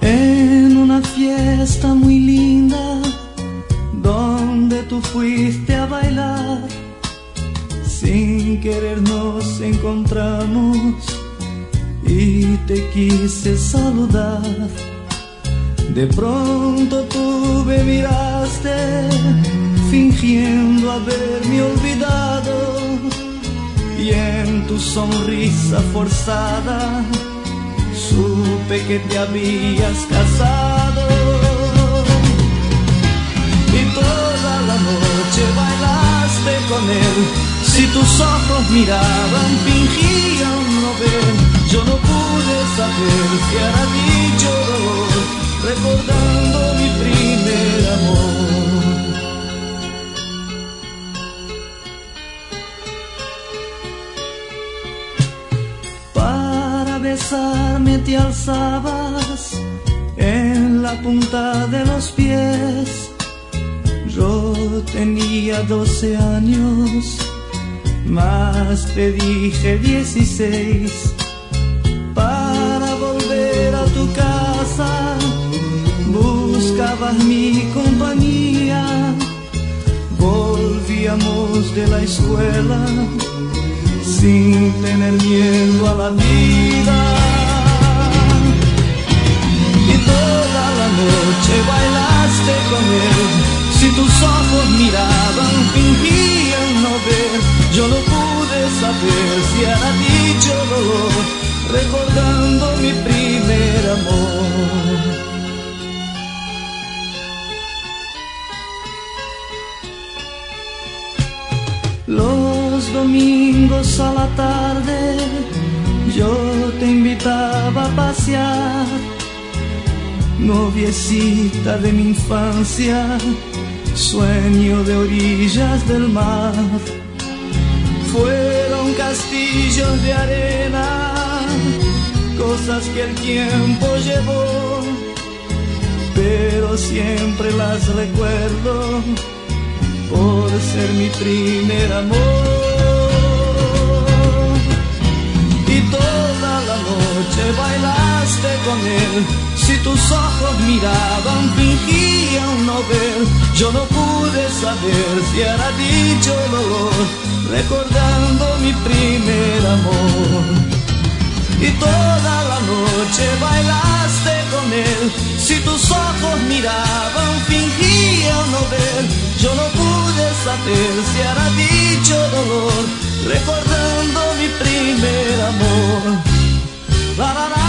En una fiesta muy linda, donde tú fuiste a bailar, sin querer nos encontramos y te quise saludar. De pronto tú me miraste, fingiendo haberme olvidado, y en tu sonrisa forzada supe que te habías casado. Y toda la noche bailaste con él, si tus ojos miraban fingían no ver. Yo no pude saber si era dicho dolor, recordando mi primer amor. Para besarme te alzabas en la punta de los pies. Yo tenía 12 años, más te dije 16. Para volver a tu casa buscabas mi compañía. Volvíamos de la escuela sin tener miedo a la vida. Y toda la noche bailaste con él, si tus ojos miraban fingían no ver. Yo no pude saber si era dicho dolor, recordando mi primer amor. Los domingos a la tarde yo te invitaba a pasear, noviecita de mi infancia, sueño de orillas del mar. Fueron castillos de arena, cosas que el tiempo llevó, pero siempre las recuerdo por ser mi primer amor. Y toda la noche bailaste con él, si tus ojos miraban fingían no ver. Yo no pude saber si era dicho dolor, recordando mi primer amor. Y toda la noche bailaste con él, si tus ojos miraban fingían no ver. Yo no pude saber si era dicho dolor, recordando mi primer amor. La, la, la.